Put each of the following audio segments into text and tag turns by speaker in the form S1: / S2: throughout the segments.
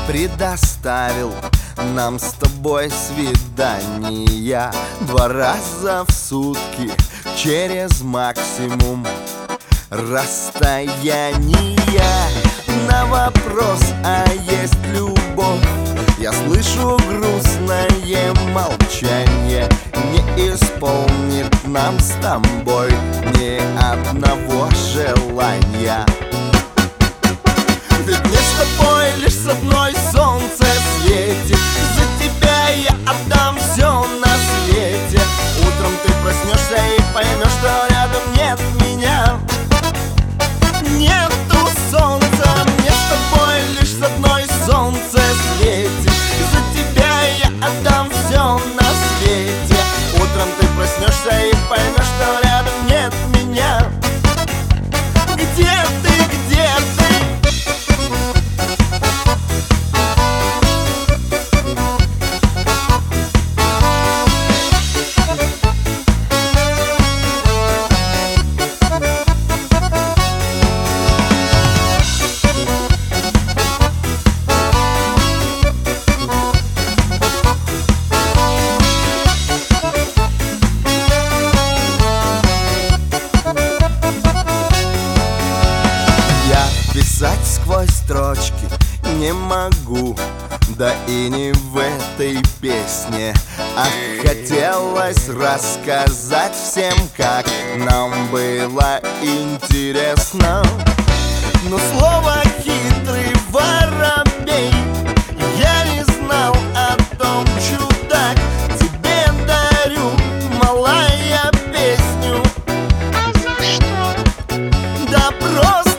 S1: предоставил нам с тобой свидания 2 раза в сутки через максимум расстояния. На вопрос, а есть любовь, я слышу грустное молчание. Не исполнит нам с тобой ни одного желания. Ведь мне с тобой лишь с одной солнце светит. За тебя я отдам все на свете. Утром ты проснешься и поймешь, что рядом нет меня. Нету солнца, мне с тобой лишь с одной солнце светит. За тебя я отдам все на свете. Утром ты проснешься и поймешь, что рядом нет меня. Где ты, где ты? Писать сквозь строчки не могу, да и не в этой песне. Ах, хотелось рассказать всем, как нам было интересно. Но слово «хитрый воробей» я не знал о том, чудак. Тебе дарю, малая, песню.
S2: А за что?
S1: Да просто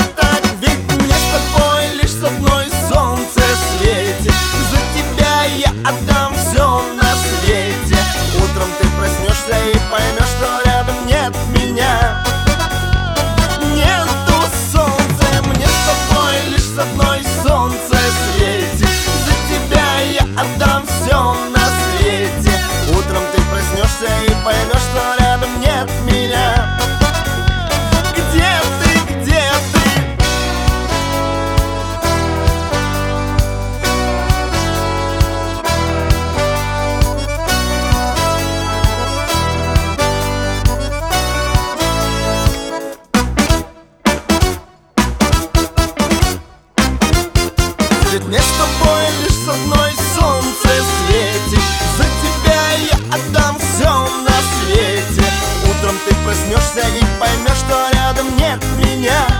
S1: отдам все на свете. Утром ты проснешься и поймешь, что рядом нет меня. Нету солнца, мне с тобой лишь с одной солнце светит. За тебя я отдам все на свете. Утром ты проснешься и поймешь, что рядом нет меня. Где ты, где ты? Ведь мне с тобой лишь с одной солнце светит. За тебя я отдам все на свете. Утром ты проснешься и поймешь, что рядом нет меня.